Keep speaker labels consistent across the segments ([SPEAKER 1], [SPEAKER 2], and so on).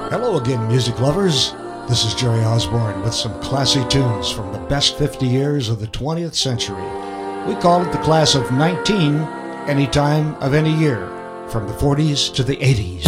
[SPEAKER 1] Hello again, music lovers. This is Jerry Osborne with some classy tunes from the best 50 years of the 20th century. We call it the class of 19, any time of any year, from the 40s to the 80s.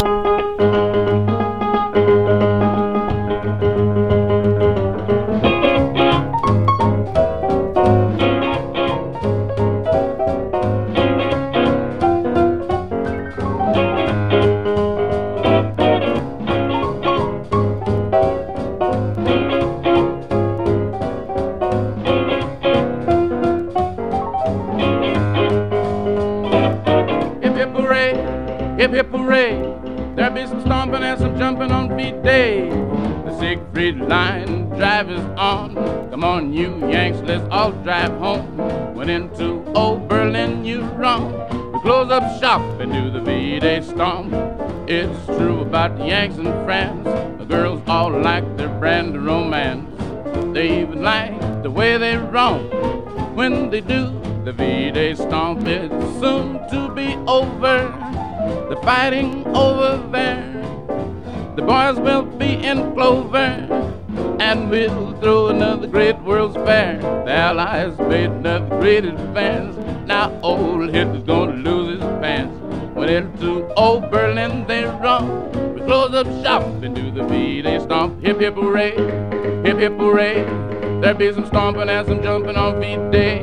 [SPEAKER 2] Hip hip hooray, there'll be some stomping and some jumping on beat day. The Siegfried line drive is on. Come on, you Yanks, let's all drive home. Went into old Berlin, you wrong. We close up shop and do the V-Day stomp. It's true about the Yanks and France. The girls all like their brand of romance. They even like the way they romp when they do the V-Day stomp. It's soon to be over, the fighting over there. The boys will be in clover, and we'll throw another great World's Fair. The Allies made another great advance. Now old Hitler's gonna lose his pants. Went into old Berlin, they run. We close up shop and do the V-Day stomp. Hip hip hooray, hip hip hooray. There'll be some stomping and some jumping on V-Day.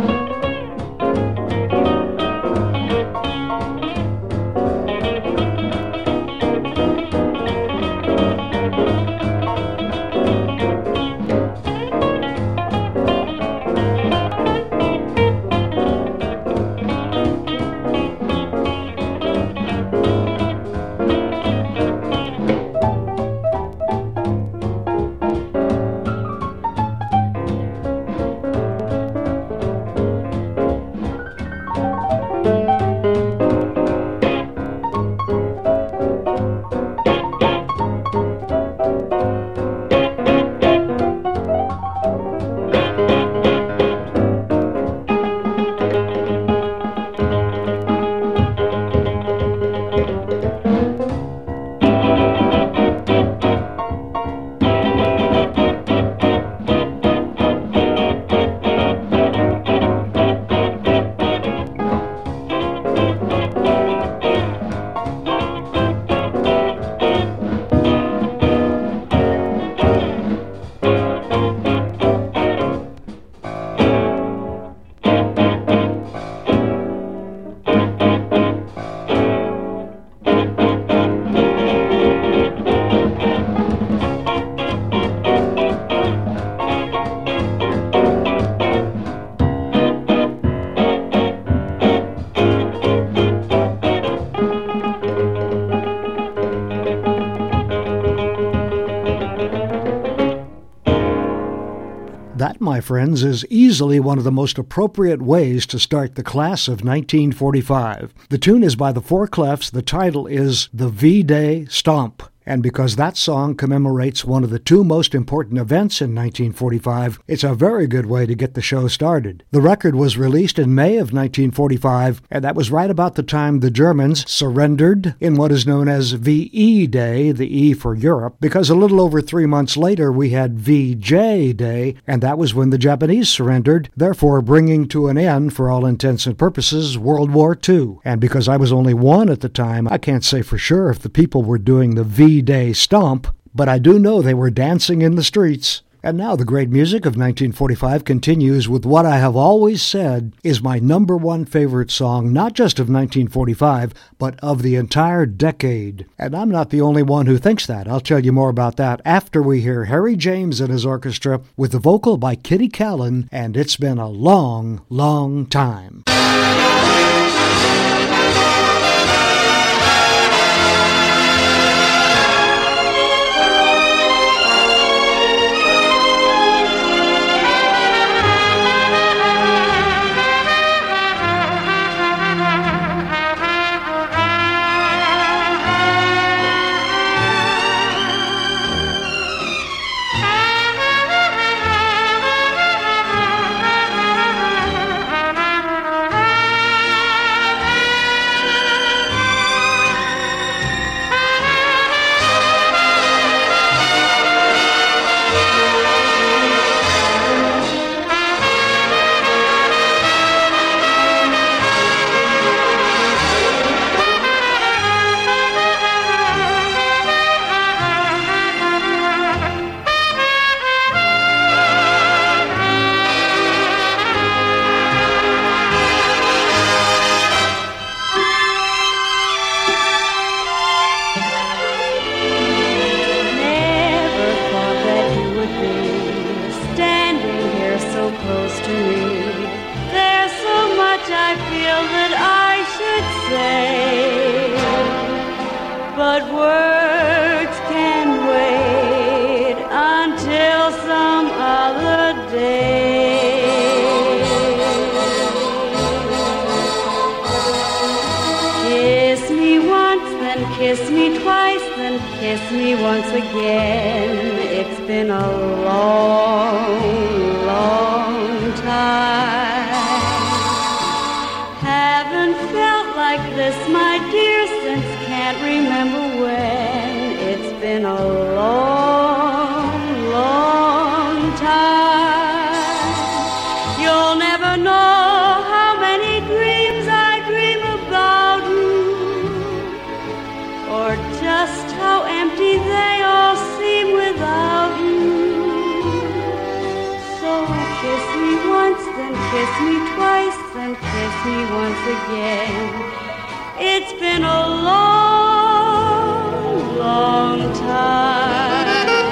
[SPEAKER 1] That, my friends, is easily one of the most appropriate ways to start the class of 1945. The tune is by the Four Clefs. The title is The V-Day Stomp. And because that song commemorates one of the two most important events in 1945, it's a very good way to get the show started. The record was released in May of 1945, and that was right about the time the Germans surrendered in what is known as VE Day, the E for Europe, because a little over 3 months later we had VJ Day, and that was when the Japanese surrendered, therefore bringing to an end, for all intents and purposes, World War II. And because I was only one at the time, I can't say for sure if the people were doing the V-Day stomp, but I do know they were dancing in the streets. And now the great music of 1945 continues with what I have always said is my number one favorite song, not just of 1945, but of the entire decade. And I'm not the only one who thinks that. I'll tell you more about that after we hear Harry James and his orchestra with the vocal by Kitty Callan, and It's Been a Long, Long Time.
[SPEAKER 3] but words can wait until some other day. Kiss me once, then kiss me twice, then kiss me once again. It's been a long, long time. Haven't felt like this, my dear, since can't remember when. It's been a long, long time. You'll never know how many dreams I dream about you, or just how empty they all seem without you. So kiss me once, then kiss me twice, then kiss me once again. It's been a long, long time.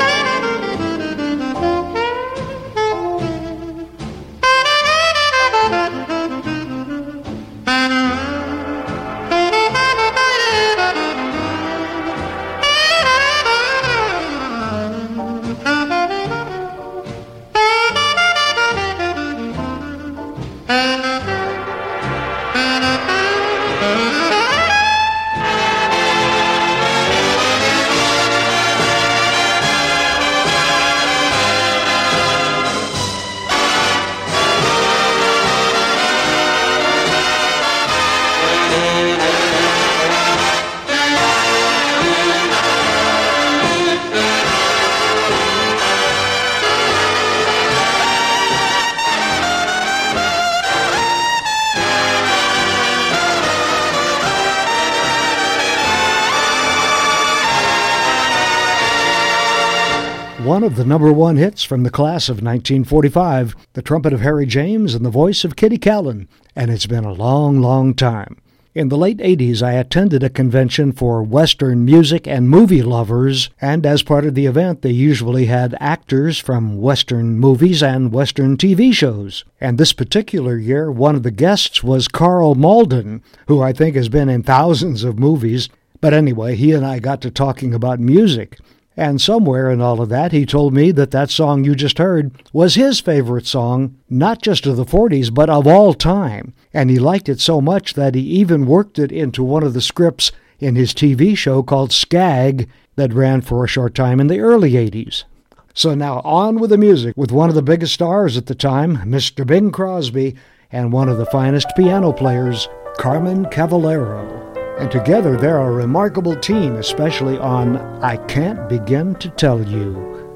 [SPEAKER 1] One of the number one hits from the class of 1945, the trumpet of Harry James and the voice of Kitty Callan, and it's been a long, long time. In the late 80s, I attended a convention for Western music and movie lovers, and as part of the event, they usually had actors from Western movies and Western TV shows. And this particular year, one of the guests was Carl Malden, who I think has been in thousands of movies. But anyway, he and I got to talking about music. And somewhere in all of that, he told me that that song you just heard was his favorite song, not just of the 40s, but of all time. And he liked it so much that he even worked it into one of the scripts in his TV show called Skag that ran for a short time in the early 80s. So now on with the music with one of the biggest stars at the time, Mr. Bing Crosby, and one of the finest piano players, Carmen Cavallero. And together they're a remarkable team, especially on I Can't Begin to Tell You.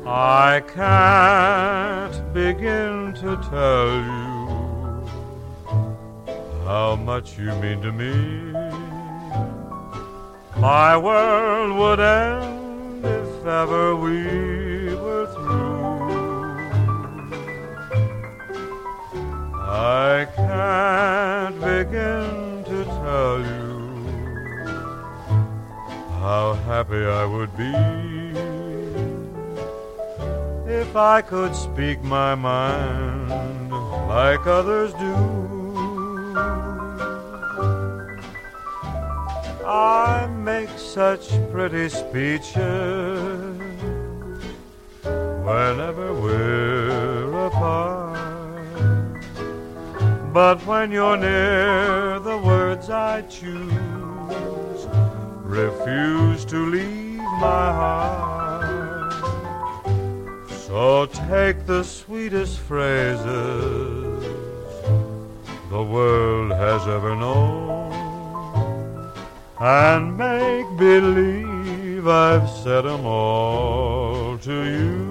[SPEAKER 4] I can't begin to tell you how much you mean to me. My world would end if ever we were through. I can't begin to tell you how happy I would be if I could speak my mind like others do. I make such pretty speeches whenever we're apart, but when you're near, the words I choose refuse to leave my heart. So take the sweetest phrases the world has ever known and make believe I've said them all to you.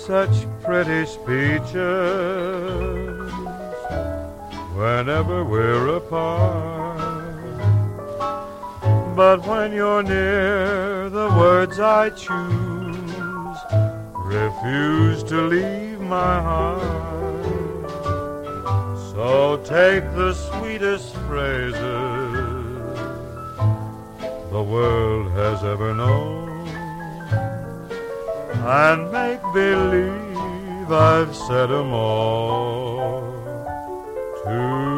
[SPEAKER 4] such pretty speeches whenever we're apart. But when you're near, the words I choose refuse to leave my heart. So take the sweetest phrases the world has ever known and make believe I've said 'em all to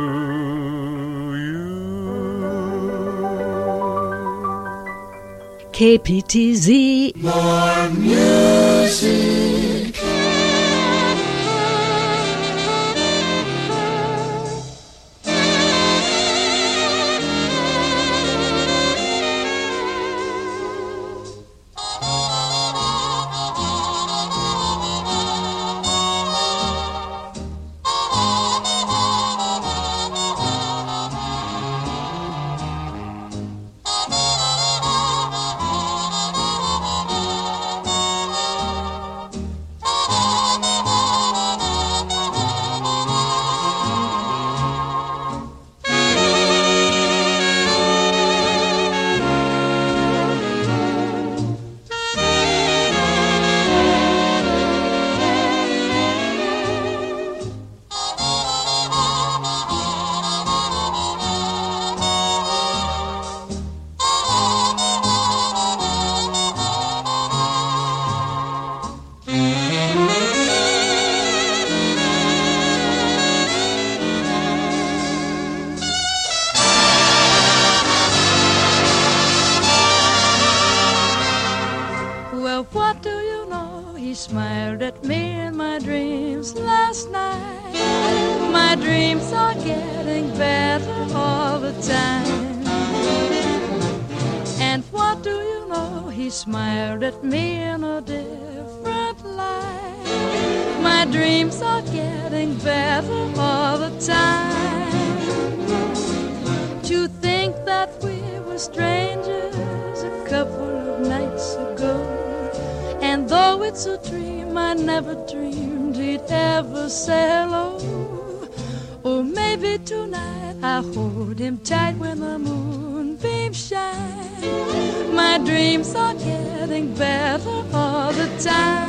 [SPEAKER 4] you.
[SPEAKER 5] KPTZ.
[SPEAKER 6] More music.
[SPEAKER 7] Smiled at me in a different light. My dreams are getting better all the time. To think that we were strangers a couple of nights ago, and though it's a dream, I never dreamed he'd ever say hello. Or maybe tonight I'll hold him tight when the moonbeams shine. My dreams are getting better all the time.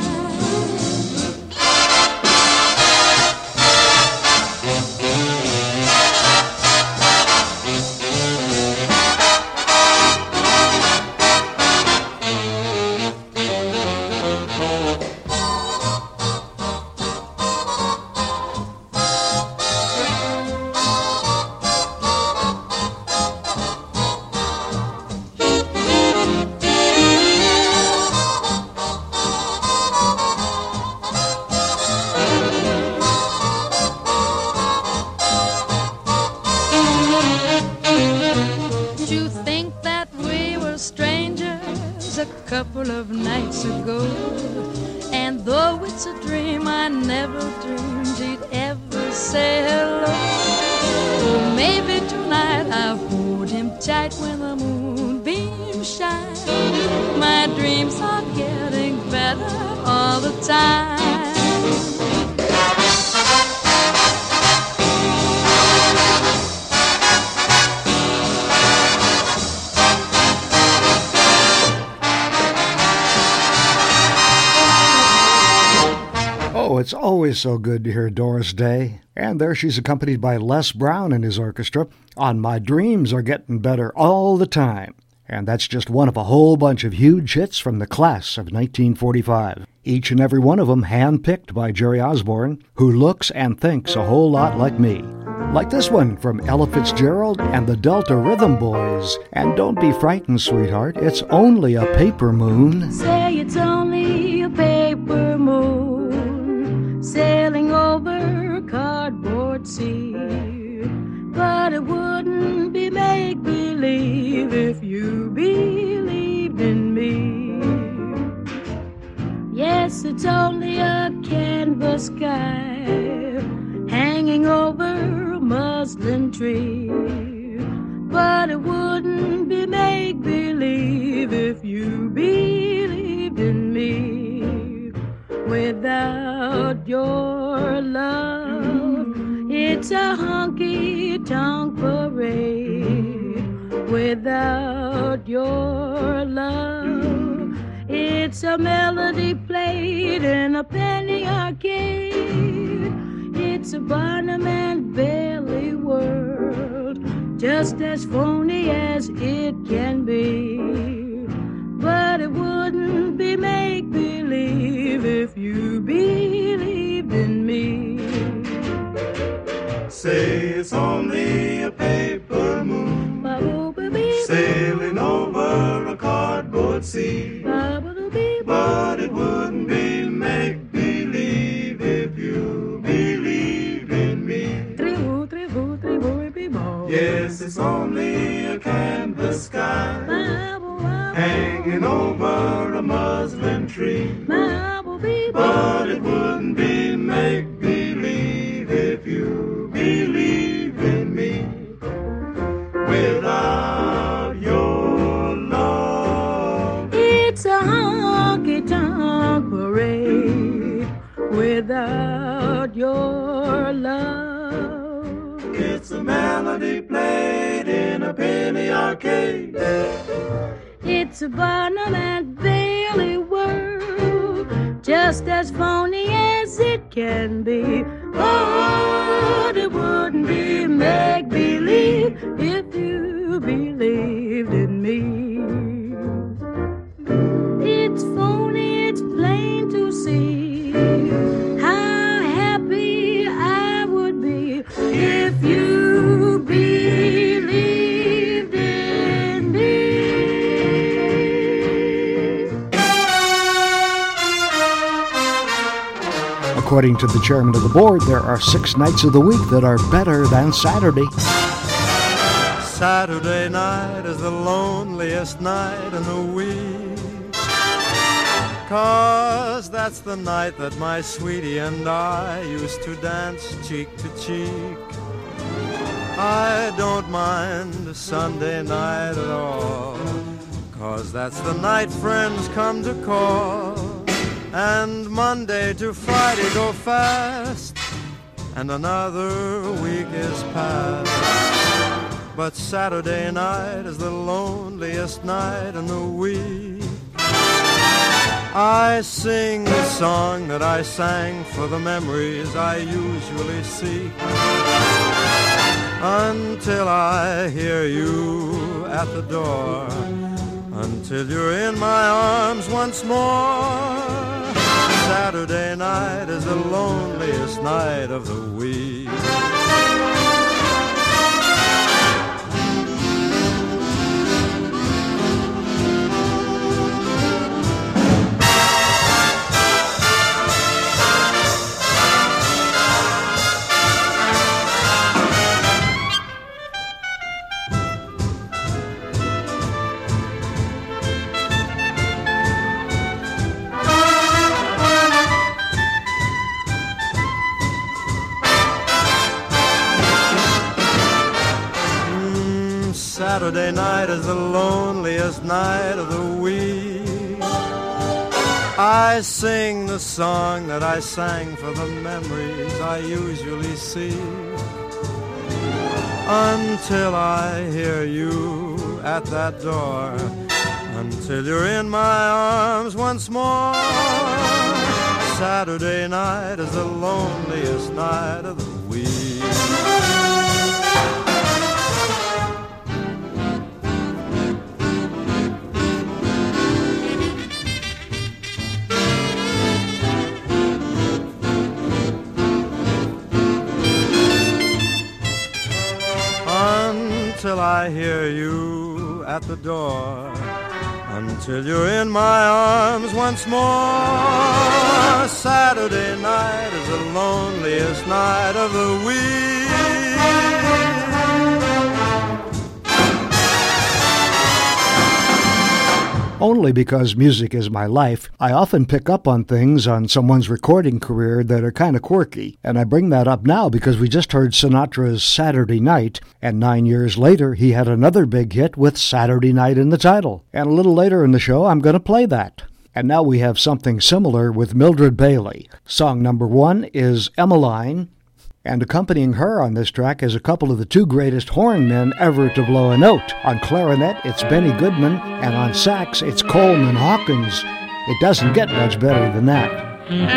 [SPEAKER 7] Couple of nights ago, and though it's a dream, I never dreamed he'd ever say hello. Or maybe tonight I'll hold him tight when the moonbeams shine. My dreams are getting better all the time.
[SPEAKER 1] Oh, it's always so good to hear Doris Day. And there she's accompanied by Les Brown and his orchestra on My Dreams Are Getting Better All the Time. And that's just one of a whole bunch of huge hits from the class of 1945. Each and every one of them handpicked by Jerry Osborne, who looks and thinks a whole lot like me. Like this one from Ella Fitzgerald and the Delta Rhythm Boys. And don't be frightened, sweetheart, it's only a paper moon.
[SPEAKER 3] Say it's only a paper moon sailing over cardboard sea. But it wouldn't be make-believe if you believed in me. Yes, it's only a canvas sky hanging over a muslin tree. But it wouldn't be make-believe if you believed in me. Without
[SPEAKER 7] without your love. It's a honky-tonk parade without your love. It's a melody played in a penny arcade. It's a Barnum and Bailey world, just as phony as it can be. But it wouldn't be make-believe if you believed in me.
[SPEAKER 5] Say it's only a paper moon sailing over a cardboard sea. But it wouldn't be make-believe if you believed in me. Yes, it's only a canvas sky hanging over a muslin tree. But it wouldn't be make-believe if you believed in me. Without your love,
[SPEAKER 7] it's a honky-tonk parade without your love.
[SPEAKER 5] It's a melody played in a penny arcade.
[SPEAKER 7] It's a Barnum and Bailey world, just as phony as it can be. But it wouldn't be make-believe if you believed in me. It's phony, it's plain to see how happy I would be if you believed in me.
[SPEAKER 1] According to the chairman of the board, there are 6 nights of the week that are better than Saturday.
[SPEAKER 4] Saturday night is the loneliest night in the week, 'cause that's the night that my sweetie and I used to dance cheek to cheek. I don't mind Sunday night at all, 'cause that's the night friends come to call. And Monday to Friday go fast, and another week is past. But Saturday night is the loneliest night in the week. I sing the song that I sang for the memories I usually seek, until I hear you at the door, until you're in my arms once more. Saturday night is the loneliest night of the week. Saturday night is the loneliest night of the week. I sing the song that I sang for the memories I usually see, until I hear you at that door, until you're in my arms once more. Saturday night is the loneliest night of the week. Until I hear you at the door, until you're in my arms once more. Saturday night is the loneliest night of the week.
[SPEAKER 1] Only because music is my life, I often pick up on things on someone's recording career that are kind of quirky. And I bring that up now because we just heard Sinatra's Saturday Night, and 9 years later he had another big hit with Saturday Night in the title. And a little later in the show I'm going to play that. And now we have something similar with Mildred Bailey. Song number 1 is Emmeline, and accompanying her on this track is a couple of the two greatest horn men ever to blow a note. On clarinet, it's Benny Goodman, and on sax, it's Coleman Hawkins. It doesn't get much better than that.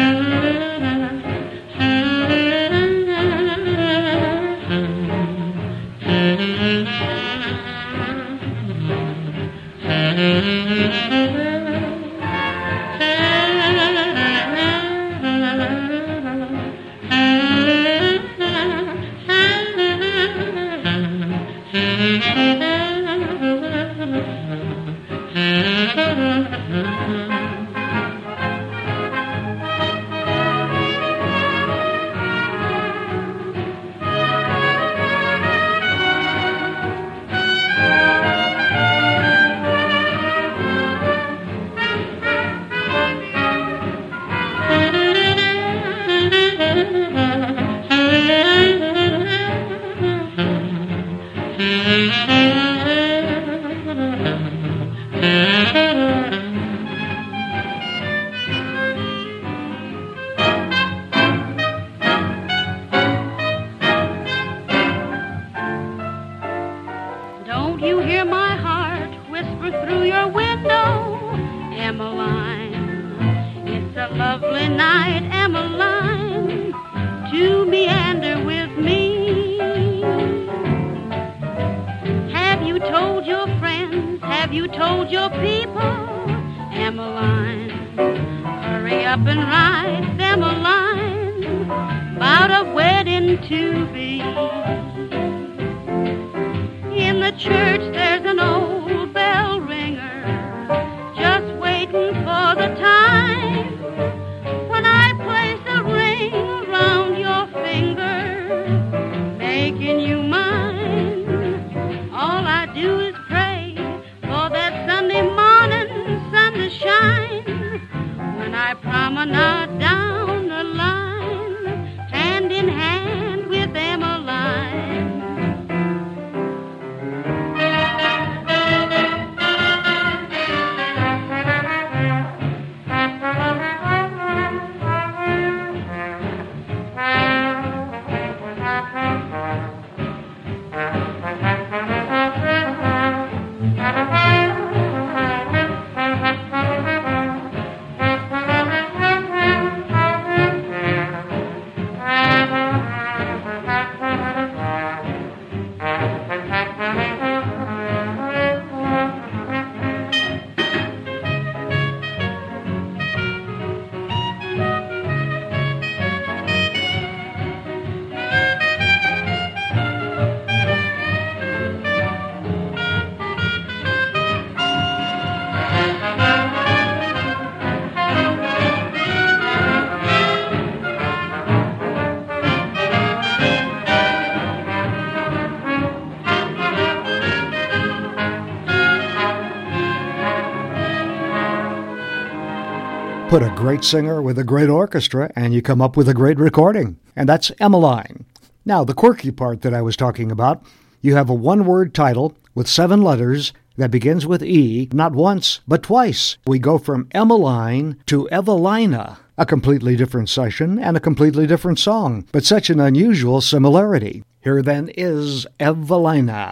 [SPEAKER 3] Don't you hear my heart whisper through your window, Emmeline? It's a lovely night, Emmeline, to meander with me. Have you told your friends, have you told your people, Emmeline? Hurry up and write them a line about a wedding to be. In the church there's an old bell ringer, just waiting for the time when I place a ring around your finger, making you mine. All I do is pray for that Sunday morning sun to shine, when I promenade down the line, hand in hand with Emmeline.
[SPEAKER 1] Put a great singer with a great orchestra, and you come up with a great recording. And that's Emmeline. Now, the quirky part that I was talking about, you have a one-word title with 7 letters that begins with E, not once, but twice. We go from Emmeline to Evelina, a completely different session and a completely different song, but such an unusual similarity. Here then is Evelina.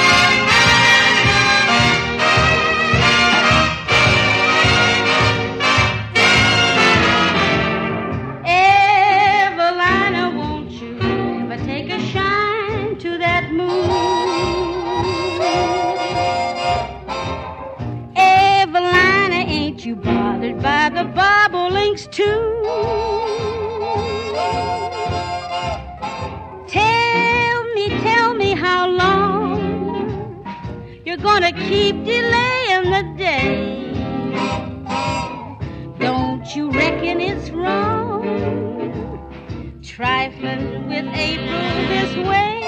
[SPEAKER 3] You bothered by the bobolinks too? Tell me how long you're gonna keep delaying the day. Don't you reckon it's wrong, trifling with April this way?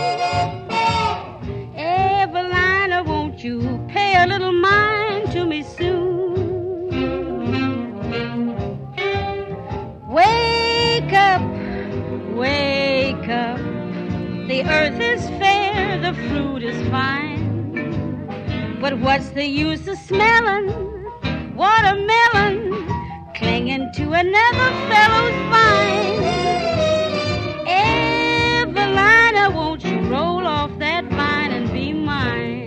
[SPEAKER 3] Evelina, won't you pay a little mind to me soon? Wake up, the earth is fair, the fruit is fine, but what's the use of smelling watermelon, clinging to another fellow's vine. Evelina, won't you roll off that vine and be mine?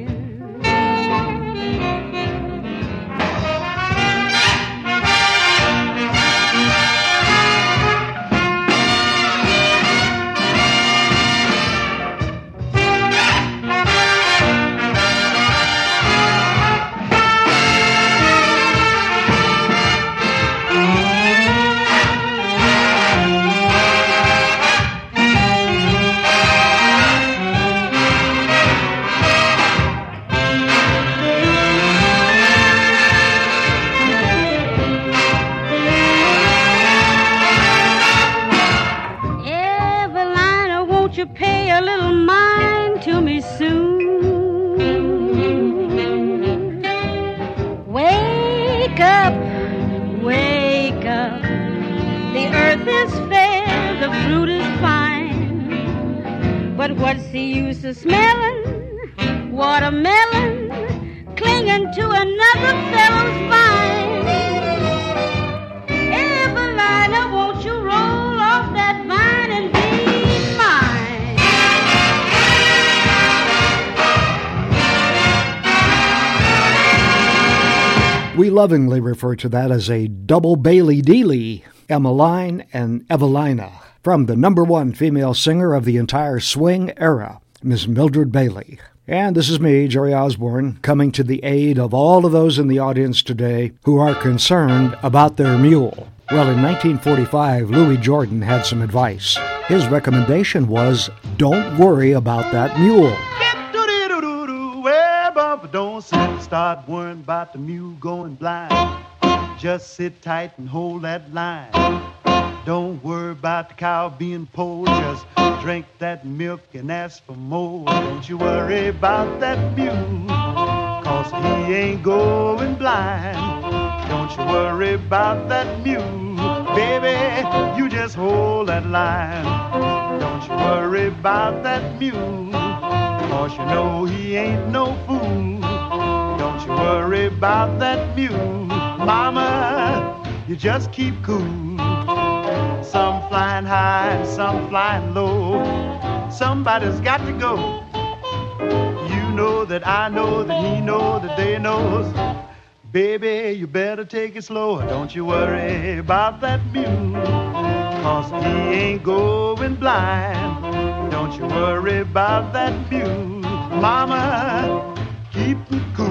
[SPEAKER 3] You pay a little mind to me soon. Wake up, wake up. The earth is fair, the fruit is fine. But what's the use of smelling watermelon, clinging to another fellow's vine? Evelina, won't you roll off that vine and be
[SPEAKER 1] We lovingly refer to that as a double Bailey Dealey, Emmeline and Evelina, from the #1 female singer of the entire swing era, Miss Mildred Bailey. And this is me, Jerry Osborne, coming to the aid of all of those in the audience today who are concerned about their mule. Well, in 1945, Louis Jordan had some advice. His recommendation was, don't worry about that mule.
[SPEAKER 4] Don't sit, start worrying about the mule going blind. Just sit tight and hold that line. Don't worry about the cow being poor. Just drink that milk and ask for more. Don't you worry about that mule, 'cause he ain't going blind. Don't you worry about that mule, baby, you just hold that line. Don't you worry about that mule, 'cause you know he ain't no fool. Don't you worry about that mule, mama, you just keep cool. Some flying high and some flying low. Somebody's got to go. You know that I know that he knows that they knows. Baby, you better take it slow. Don't you worry about that mule, 'cause he ain't going blind. Don't you worry about that mule, mama, keep it cool.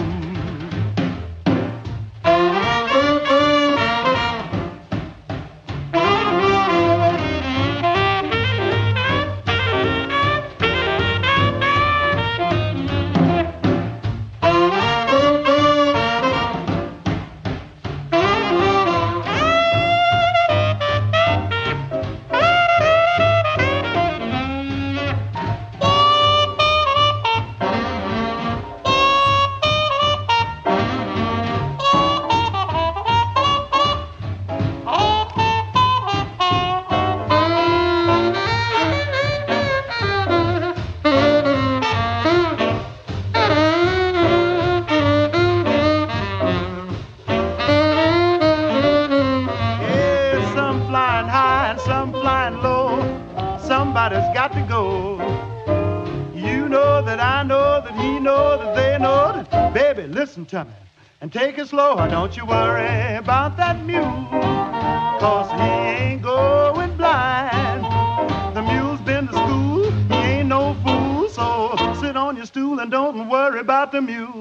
[SPEAKER 4] Somebody's got to go. You know that I know that he knows that they know that. Baby, listen to me and take it slow. Don't you worry about that mule, 'cause he ain't going blind. The mule's been to school, he ain't no fool. So sit on your stool and don't worry about the mule.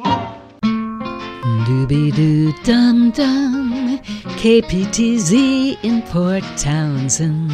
[SPEAKER 6] Doobie-doo-dum-dum, KPTZ in Port Townsend.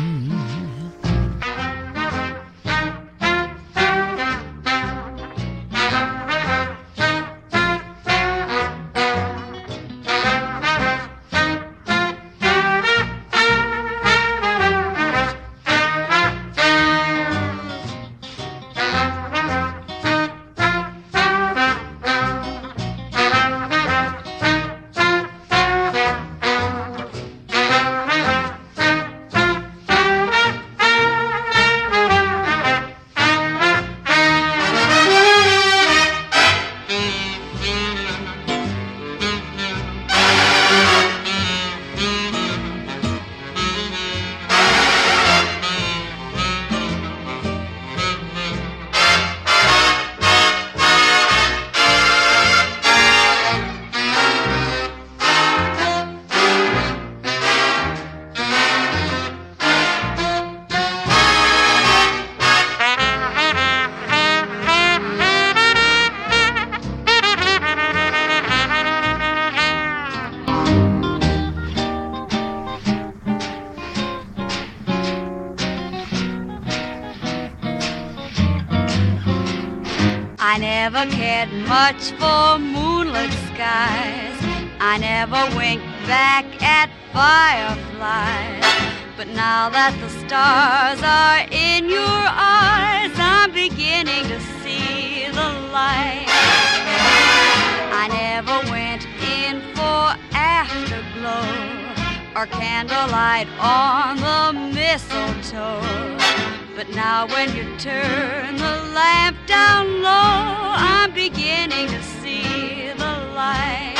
[SPEAKER 3] I never cared much for moonlit skies. I never winked back at fireflies. But now that the stars are in your eyes, I'm beginning to see the light. I never went in for afterglow or candlelight on the mistletoe. But now when you turn the lamp down low, I'm beginning to see the light.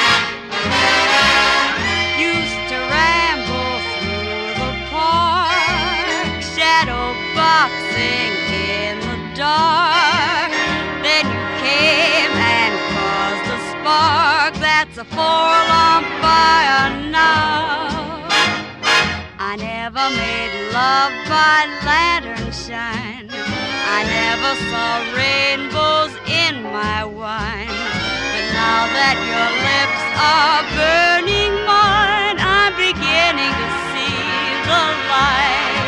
[SPEAKER 3] Used to ramble through the park, shadow boxing in the dark. Then you came and caused a spark that's a forlorn fire now. I never made love by lantern shine. I never saw rainbows in my wine. But now that your lips are burning mine, I'm beginning to see the light.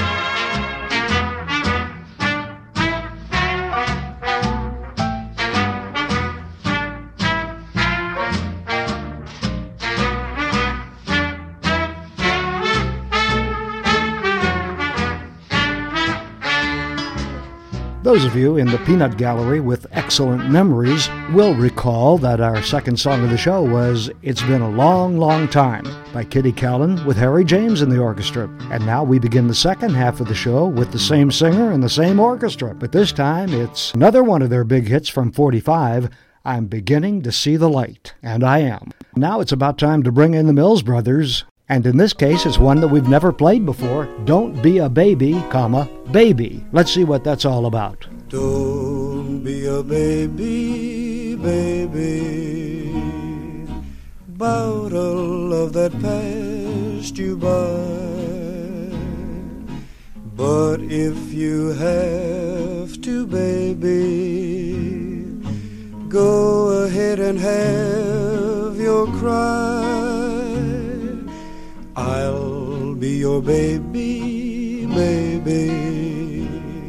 [SPEAKER 1] Those of you in the Peanut Gallery with excellent memories will recall that our second song of the show was It's Been a Long, Long Time by Kitty Kallen with Harry James in the orchestra. And now we begin the second half of the show with the same singer and the same orchestra. But this time it's another one of their big hits from 45, I'm Beginning to See the Light. And I am. Now it's about time to bring in the Mills Brothers. And in this case, it's one that we've never played before. Don't Be a Baby, Baby. Let's see what that's all about.
[SPEAKER 4] Don't be a baby, baby, about a love that passed you by. But if you have to, baby, go ahead and have your cry. I'll be your baby, baby,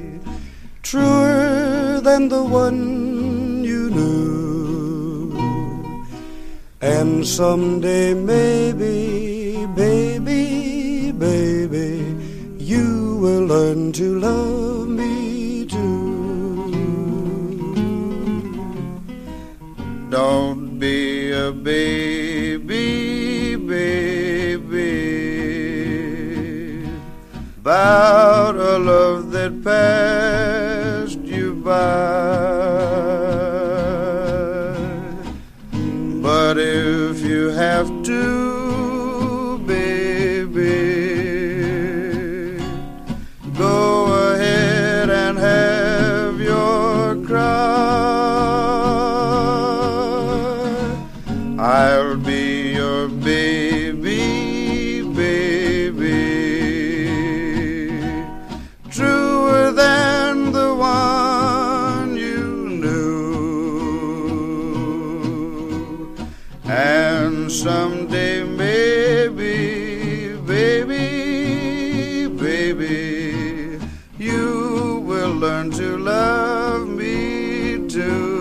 [SPEAKER 4] truer than the one you knew. And someday maybe, baby, baby, you will learn to love me too. Don't be a baby, baby, about a love that passed you by. But if you have to, baby, go ahead and have your cry. I'll be your baby, baby, truer than the one you knew. And someday maybe, baby, baby, you will learn to love me too.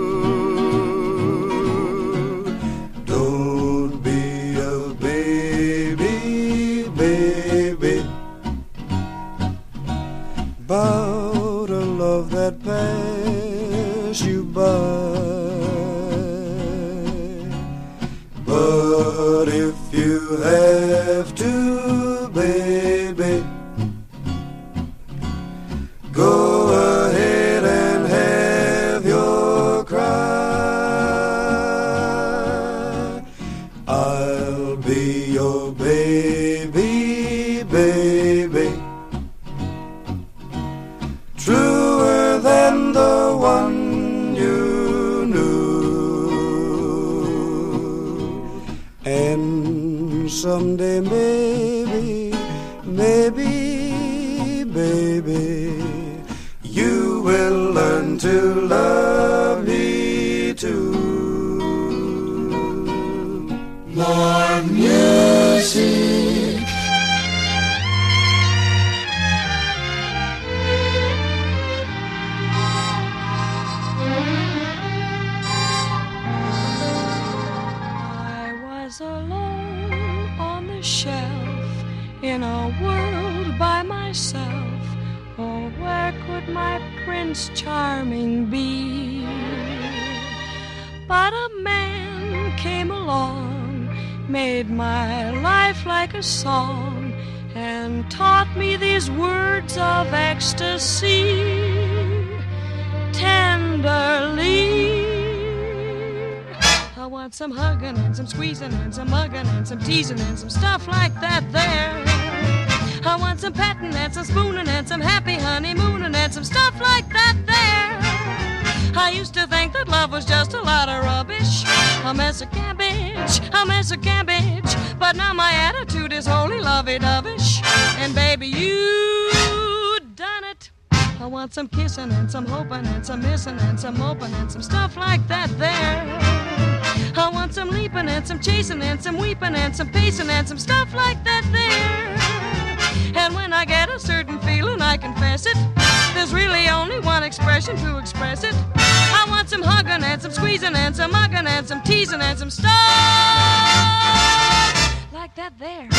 [SPEAKER 4] Don't be a baby, baby, about a love that passed you by. But if you have to, baby, go ahead and have your cry. I'll be your baby, baby, truer than the one you knew. And someday maybe, maybe, baby, you will learn to love me too. More music.
[SPEAKER 7] in a world by myself. Oh, where could my Prince Charming be? But a man came along, made my life like a song, and taught me these words of ecstasy tenderly. I want some hugging and some squeezing and some mugging and some teasing and some stuff like that there. I want some petting and some spooning and some happy honeymooning and some stuff like that there. I used to think that love was just a lot of rubbish, a mess of cabbage, a mess of cabbage. But now my attitude is wholly lovey-dovish, and baby, you done it. I want some kissing and some hoping and some missing and some moping and some stuff like that there. I want some leaping and some chasing and some weeping and some pacing and some stuff like that there. And when I get a certain feeling, I confess it, there's really only one expression to express it. I want some hugging and some squeezing and some mugging and some teasing and some stuff like that there.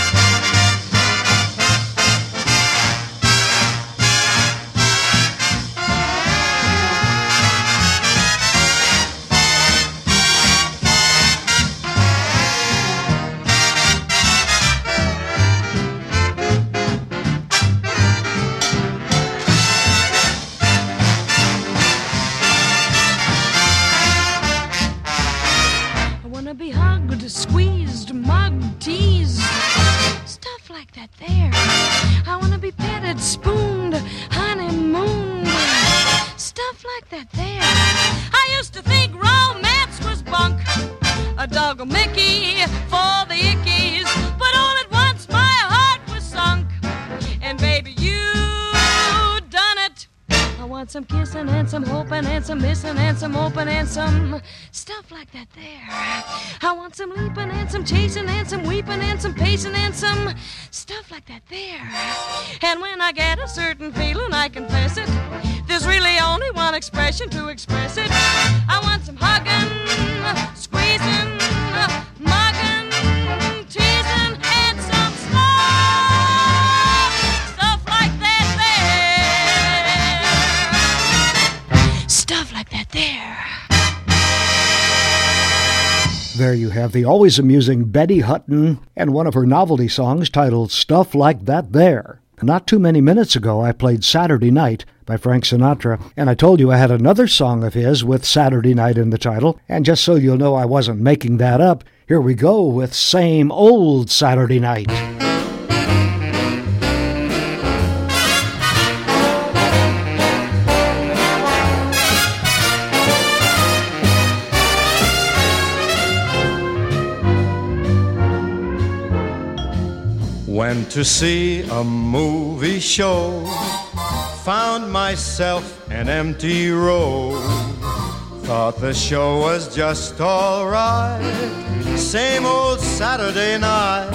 [SPEAKER 7] Be hugged, squeezed, mugged, teased, stuff like that there. I wanna be petted, spooned, honeymooned, stuff like that there. I used to think romance was bunk, a dog of Mickey for the ickies, but all at once my heart was sunk, and baby, you done it. I want some kissing and some hoping and some missing and some hoping and some stuff like that there. I want some leaping and some chasing and some weeping and some pacing and some stuff like that there. And when I get a certain feeling, I confess it, there's really only one expression to express it. I want some hugging, squeezing, mugging, teasing, and some stuff like that there. Stuff like that there.
[SPEAKER 1] There you have the always amusing Betty Hutton and one of her novelty songs titled Stuff Like That There. Not too many minutes ago, I played Saturday Night by Frank Sinatra, and I told you I had another song of his with Saturday Night in the title, and just so you'll know I wasn't making that up, here we go with Same Old Saturday Night.
[SPEAKER 4] Went to see a movie show, found myself an empty row. Thought the show was just alright, same old Saturday night.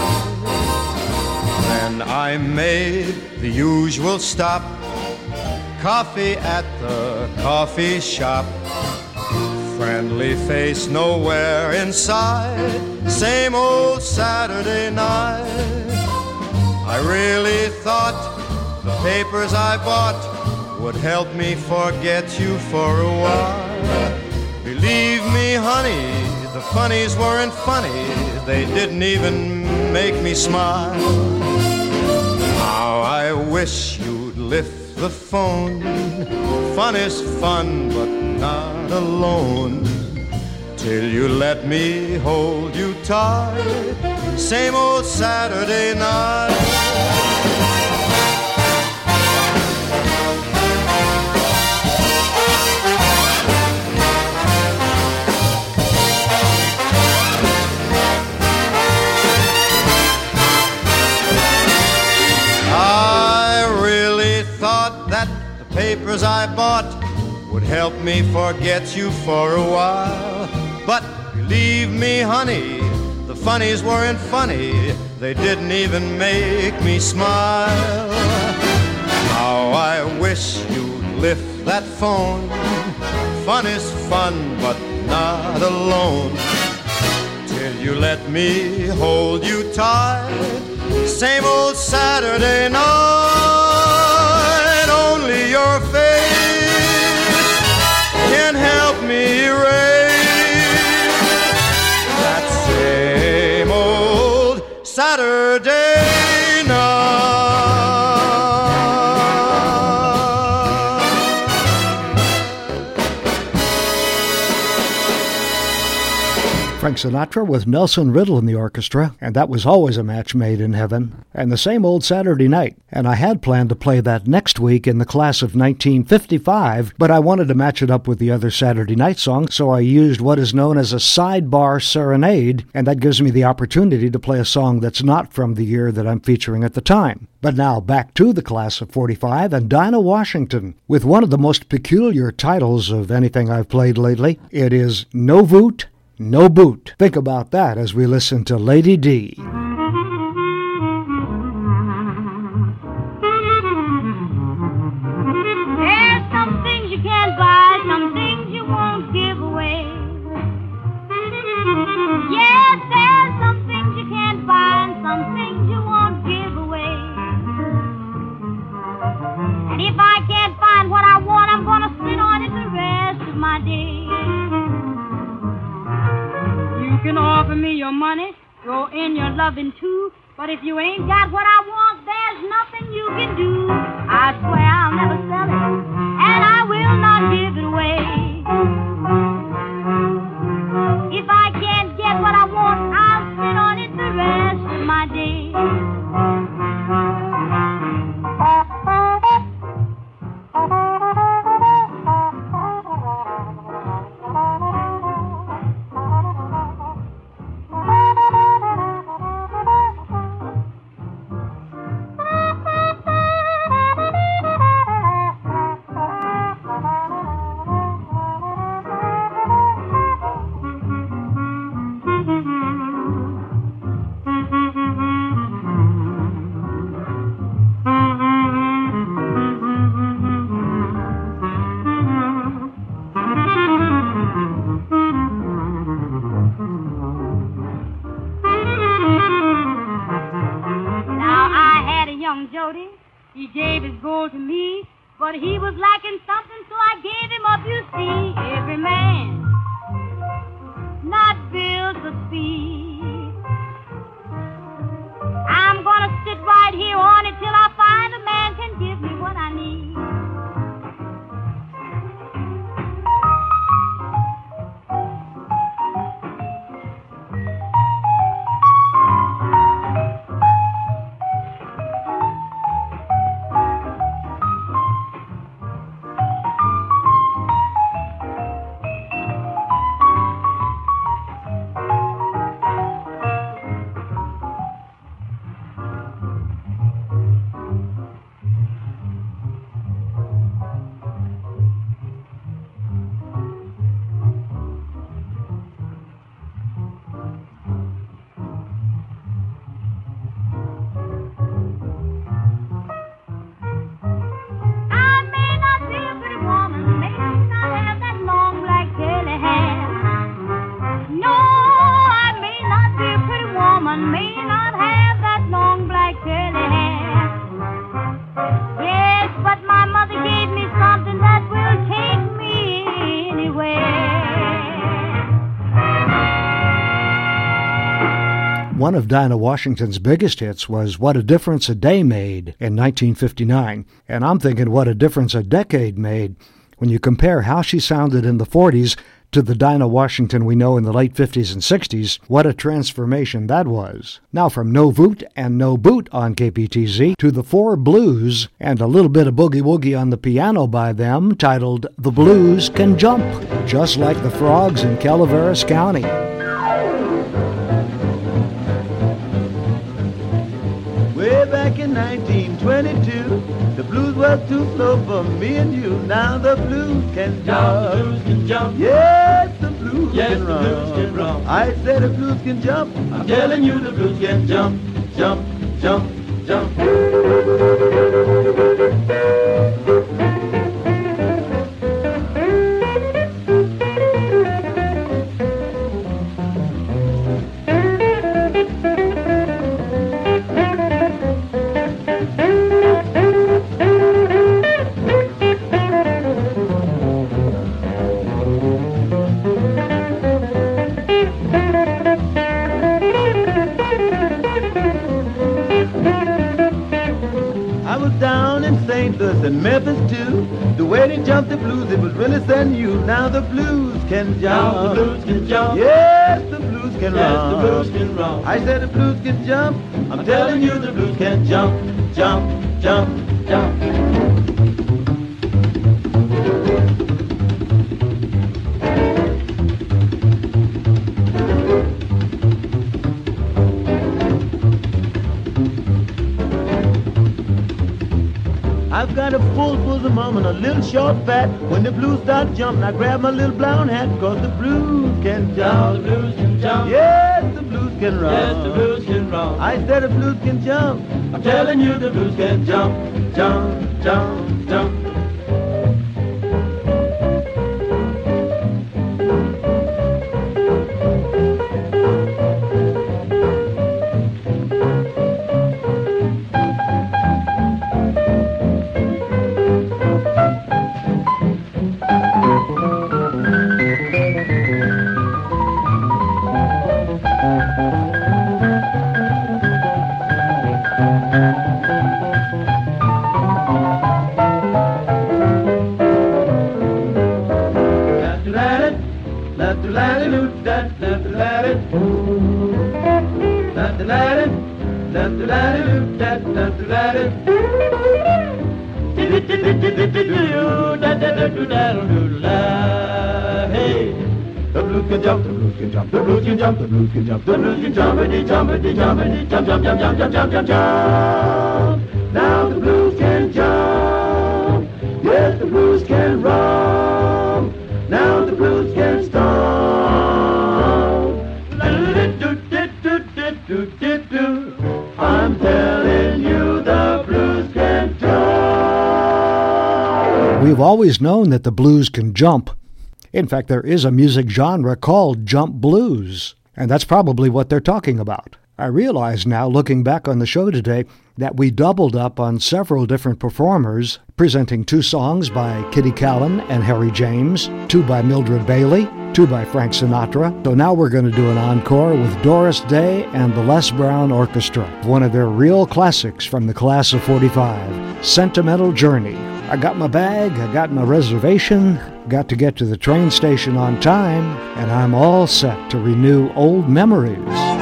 [SPEAKER 4] Then I made the usual stop, coffee at the coffee shop. Friendly face nowhere inside, same old Saturday night. I really thought the papers I bought would help me forget you for a while. Believe me, honey, the funnies weren't funny. They didn't even make me smile. How I wish you'd lift the phone. Fun is fun, but not alone. Till you let me hold you tight, same old Saturday night. I really thought that the papers I bought would help me forget you for a while. But believe me, honey, the funnies weren't funny. They didn't even make me smile. How I wish you'd lift that phone. Fun is fun, but not alone. Till you let me hold you tight, same old Saturday night. Only your face can help me erase that same old Saturday night.
[SPEAKER 1] Frank Sinatra with Nelson Riddle in the orchestra, and that was always a match made in heaven. And the same old Saturday night. And I had planned to play that next week in the class of 1955, but I wanted to match it up with the other Saturday night songs, so I used what is known as a sidebar serenade, and that gives me the opportunity to play a song that's not from the year that I'm featuring at the time. But now back to the class of 45 and Dinah Washington with one of the most peculiar titles of anything I've played lately. It is No Voot, No Boot. Think about that as we listen to Lady D.
[SPEAKER 3] There's some things you can't buy, some things you won't give away. Yes, there's some things you can't buy and some things you won't give away. And if I can't find what I want, I'm gonna sit on it the rest of my day. You can offer me your money, throw in your loving too, but if you ain't got what I want, there's nothing you can do. I swear I'll never sell it, and I will not give it away. If I can't get what I want, I'll sit on it the rest of my day. He gave his gold to me, but he was lacking something, so I gave him up, you see. Every man not built for speed. I'm gonna sit right here on it till I find a man can give me what I need.
[SPEAKER 1] One of Dinah Washington's biggest hits was What a Difference a Day Made in 1959, and I'm thinking what a difference a decade made when you compare how she sounded in the 40s to the Dinah Washington we know in the late 50s and 60s. What a transformation that was. Now from No Voot and No Boot on KPTZ to the Four Blues and a little bit of boogie woogie on the piano by them, titled The Blues Can Jump, just like the frogs in Calaveras County.
[SPEAKER 5] Way back in 1922, the blues was too slow for me and you. Now the blues can jump. The blues can jump. Yes, the blues can run. Blues can run. I said the blues can jump. I'm telling you the blues can jump, jump, jump, jump. was down in St. Louis and Memphis too. The way they jumped the blues, it was really setting you. Now the blues can jump.
[SPEAKER 8] Now the blues can jump.
[SPEAKER 5] Yes, the blues can
[SPEAKER 8] Yes,
[SPEAKER 5] run.
[SPEAKER 8] the blues can run.
[SPEAKER 5] I said the blues can jump.
[SPEAKER 8] I'm telling you the blues can jump, jump, jump, jump.
[SPEAKER 5] I've got a full bosom and a little short fat. When the blues start jumping, I grab my little brown hat, 'cause the blues can
[SPEAKER 8] Now
[SPEAKER 5] jump.
[SPEAKER 8] the blues can jump.
[SPEAKER 5] Yes, the blues can run.
[SPEAKER 8] Yes, the blues can run.
[SPEAKER 5] I said the blues can jump.
[SPEAKER 8] I'm telling you the blues can jump, jump, jump, jump.
[SPEAKER 5] Hey, the blues can jump, the blues can jump, the blues can jump, the blues can jump, the blues can jumpity, jumpity, jumpity, jump, jump, jump, jump, jump, jump, jump, jump. Now the blues can jump. Yes, the blues can run. Now the blues can stomp. I'm telling you the blues can jump.
[SPEAKER 1] We've always known that the blues can jump. In fact, there is a music genre called jump blues, and that's probably what they're talking about. I realize now, looking back on the show today, that we doubled up on several different performers, presenting 2 songs by Kitty Callan and Harry James, 2 by Mildred Bailey, 2 by Frank Sinatra. So now we're going to do an encore with Doris Day and the Les Brown Orchestra, one of their real classics from the class of 45, Sentimental Journey. I got my bag, I got my reservation, got to get to the train station on time, and I'm all set to renew old memories.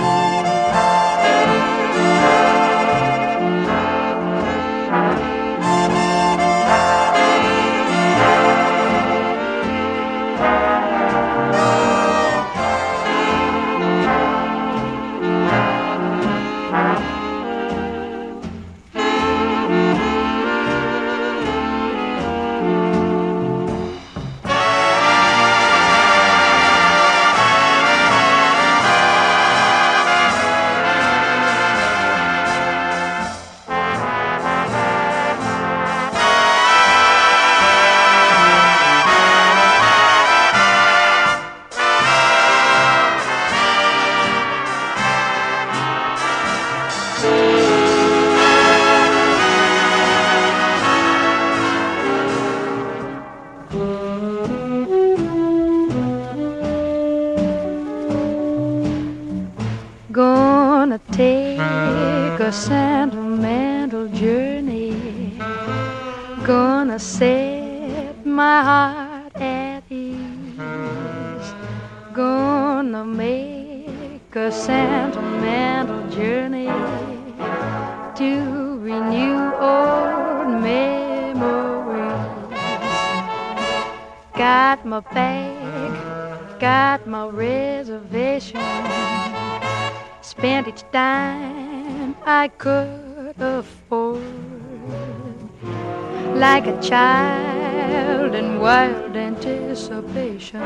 [SPEAKER 7] Gonna take a sentimental journey. Gonna set my heart at ease. Gonna make a sentimental journey to renew old memories. Got my bag, got my reservation. Spent each dime I could afford. Like a child in wild anticipation,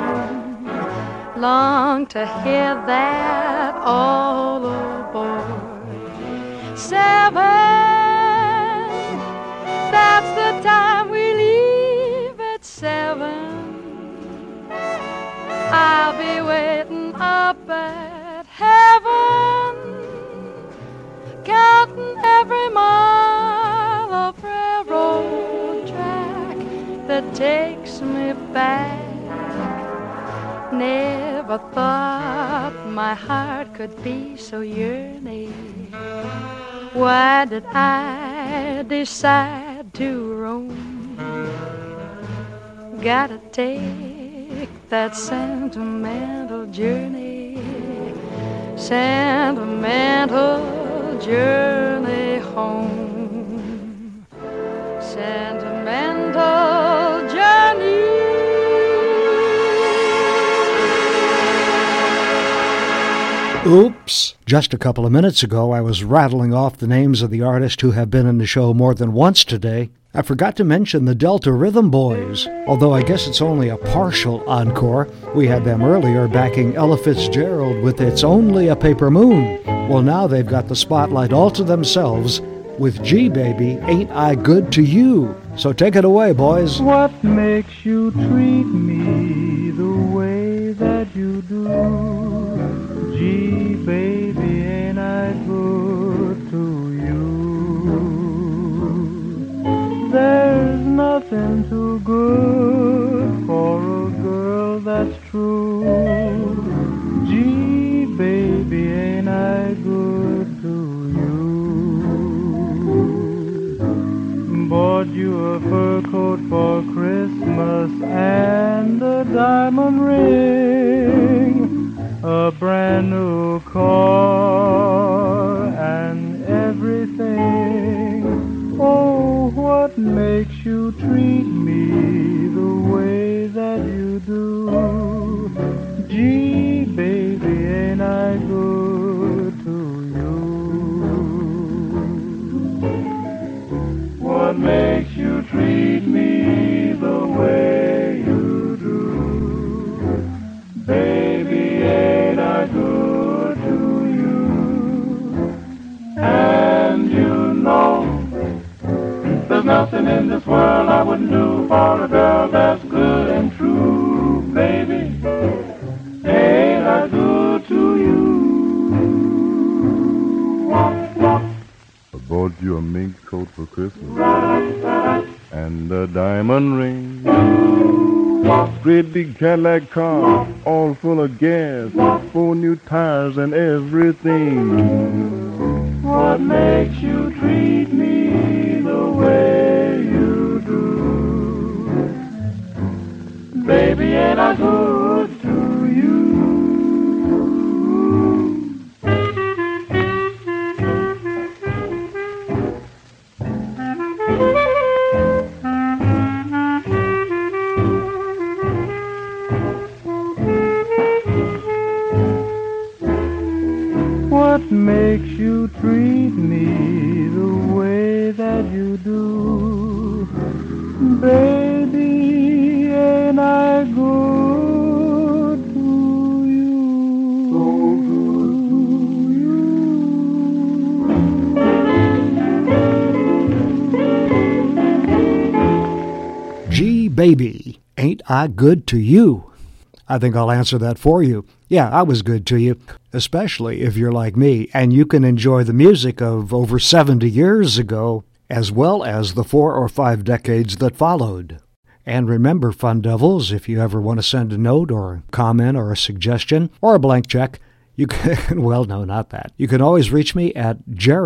[SPEAKER 7] long to hear that all aboard. 7, that's the time we leave at 7. I'll be waiting up at heaven, counting every mile of railroad track that takes me back. Never thought my heart could be so yearning. Why did I I decide to roam, gotta take that sentimental journey, sentimental journey home, sentimental journey.
[SPEAKER 1] Oops! Just a couple of minutes ago, I was rattling off the names of the artists who have been in the show more than once today. I forgot to mention the Delta Rhythm Boys, although I guess it's only a partial encore. We had them earlier backing Ella Fitzgerald with It's Only a Paper Moon. Well, now they've got the spotlight all to themselves with G Baby, Ain't I Good to You? So take it away, boys.
[SPEAKER 5] What makes you treat me the way that you do? Gee, baby, ain't I good to you? There's nothing too good for a girl that's true. Gee, baby, ain't I good to you? Bought you a fur coat for Christmas and a diamond ring, a brand new car and everything. Oh, what makes you treat me the way that you do? Gee, baby, ain't I good to you? What makes you treat me the way you do? Baby, ain't I good to you? And you know there's nothing in this world I wouldn't do for a girl that's good and true. Baby, ain't I good to you? I bought you a mink coat for Christmas and a diamond ring, great big Cadillac car, all full of gas, 4 new tires and everything. What makes you treat me the way you do? Baby, ain't I good to you? What makes you treat me the way that you do? Baby, ain't I good to you? So good to you.
[SPEAKER 1] Gee Baby, Ain't I Good to You? I think I'll answer that for you. Yeah, I was good to you, especially if you're like me and you can enjoy the music of over 70 years ago, as well as the 4 or 5 decades that followed. And remember, Fun Devils, if you ever want to send a note or a comment or a suggestion or a blank check, you can, well, no, not that. You can always reach me at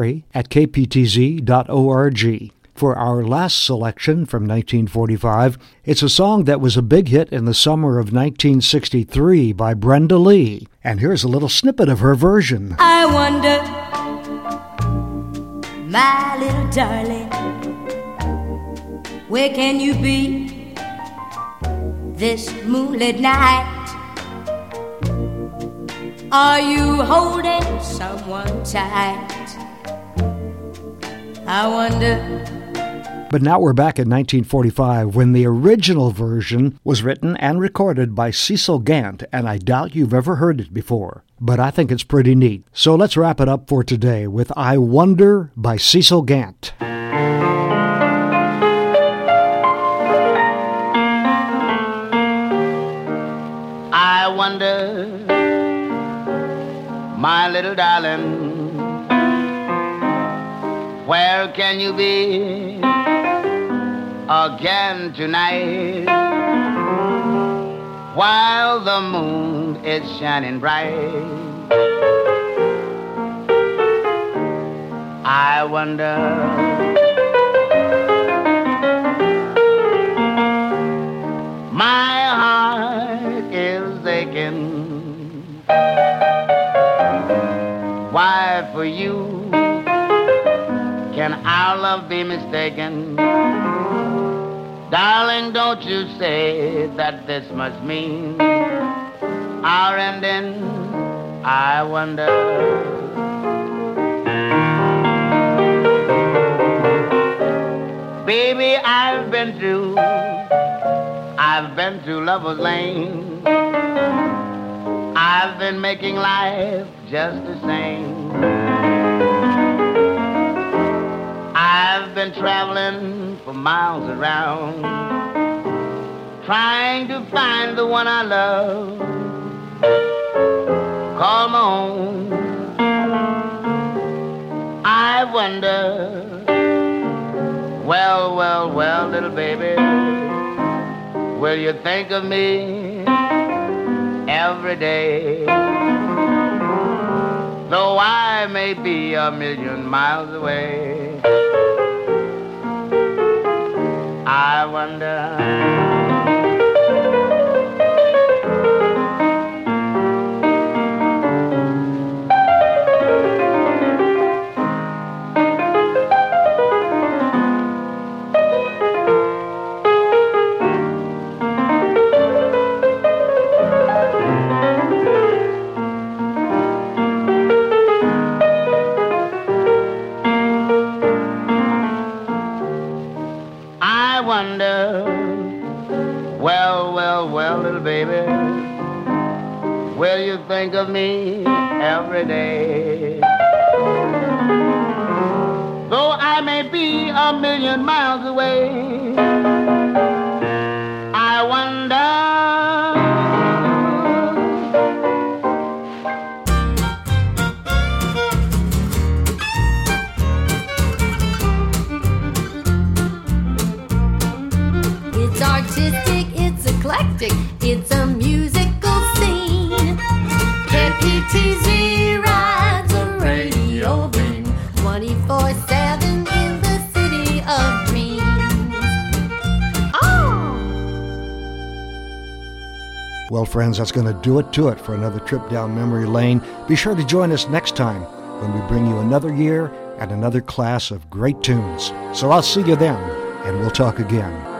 [SPEAKER 1] jerry@kptz.org. For our last selection from 1945, it's a song that was a big hit in the summer of 1963 by Brenda Lee. And here's a little snippet of her version.
[SPEAKER 3] I wonder, my little darling, where can you be this moonlit night? Are you holding someone tight? I wonder.
[SPEAKER 1] But now we're back in 1945 when the original version was written and recorded by Cecil Gant, and I doubt you've ever heard it before. But I think it's pretty neat. So let's wrap it up for today with I Wonder by Cecil Gant.
[SPEAKER 2] I wonder, my little darling, where can you be again tonight, while the moon is shining bright? I wonder
[SPEAKER 9] My heart is aching. Why for you can our love be mistaken? Darling, don't you say that this must mean our ending, I wonder. Baby, I've been through Lover's Lane. I've been making life just the same. I've been traveling for miles around, trying to find the one I love. Call my own. I wonder, well, well, well, little baby, will you think of me every day? Though I may be a million miles away, I wonder. Well, well, well, little baby, will you think of me every day? Though I may be a million miles away, I wonder.
[SPEAKER 10] It's artistic, it's eclectic, it's a musical scene. KPTZ rides a radio beam 24/7 in the city of dreams. Oh!
[SPEAKER 1] Well, friends, that's going to do it for another trip down memory lane. Be sure to join us next time when we bring you another year and another class of great tunes. So I'll see you then, and we'll talk again.